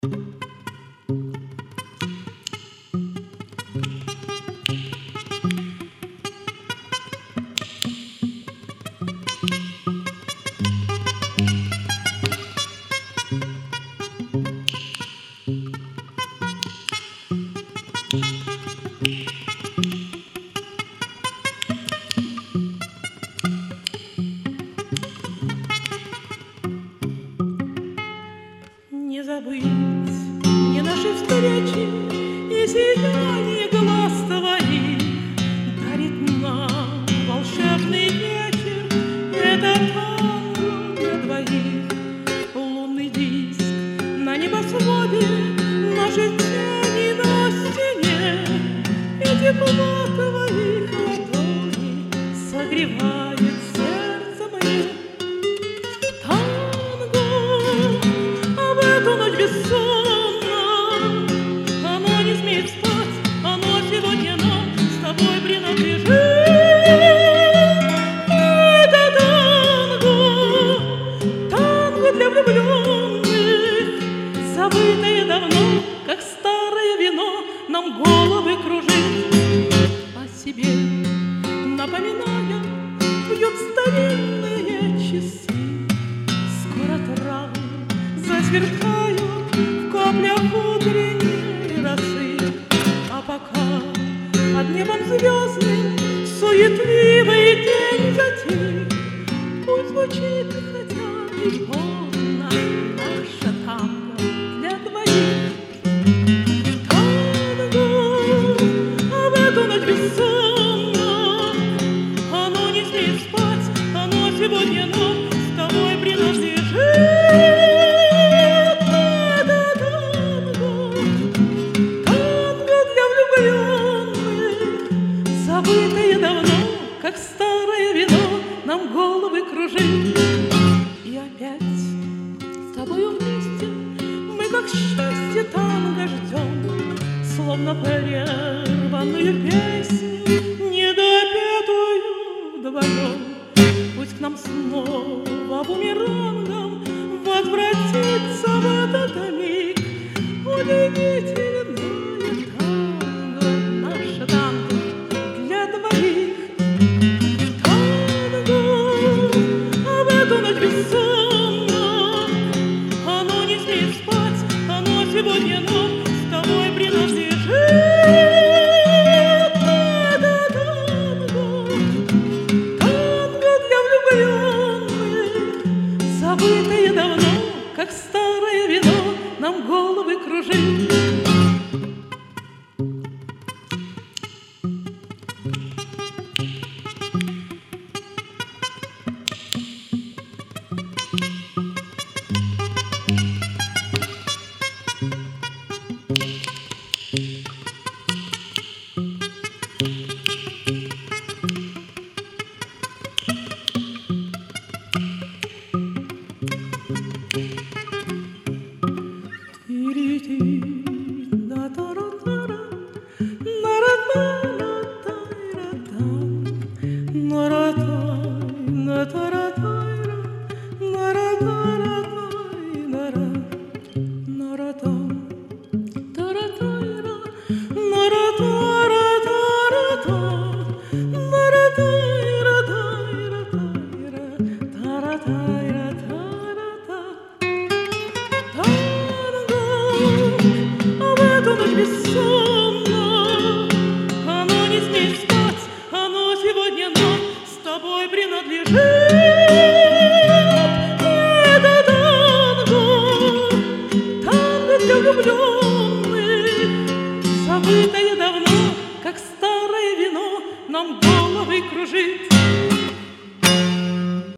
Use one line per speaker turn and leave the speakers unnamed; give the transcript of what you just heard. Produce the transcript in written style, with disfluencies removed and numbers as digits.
Не забыть мне наши встречи и сияние глаз твоих дарит нам волшебный вечер. Это танго для двоих, лунный диск на небосводе, наши тени на стене, и тепло твоих ладоней согревает сердце мое. Бессонно, оно не смеет спать, оно сегодня нам с тобой принадлежит. Это танго для влюбленных, забытое давно, как старое вино, нам головы кружит. О себе напоминая, бьет старинные часы. Скоро травы засверкают в каплях утренней росы, а пока под небом звездным суетливый день затих, пусть звучит хотя и полно наша танго для двоих. Танго, а в эту ночь бессонно, оно не смеет спать, оно сегодня нам с тобой принадлежит. Забытое давно, как старое вино, нам головы кружит. И опять с тобою вместе мы, как счастье, танго ждем, словно прерванную песню, недопетую вдвоем. Пусть к нам снова бумерангом возвратится в этот миг удивительное танго, наше танго для двоих. Танго, а в эту ночь бессонно, оно не смеет спать, оно сегодня нам с тобой принадлежит. Это танго для влюбленных, забытое давно, как старое вино, нам головы кружит. Бессонно, оно не смеет спать, оно сегодня нам с тобой принадлежит. Это танго для влюбленных, забытое давно, как старое вино, нам головы кружит.